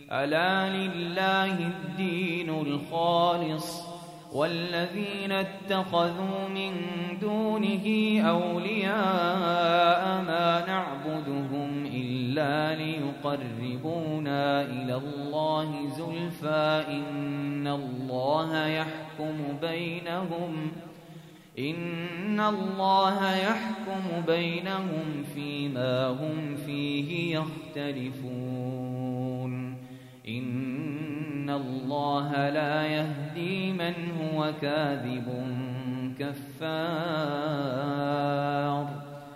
ألا لله الدين الخالص والذين اتخذوا من دونه أولياء ما نعبدهم إلا ليقربونا إلى الله زلفى إن الله يحكم بينهم فيما هم فيه يختلفون إن الله لا يهدي من هو كاذب كفار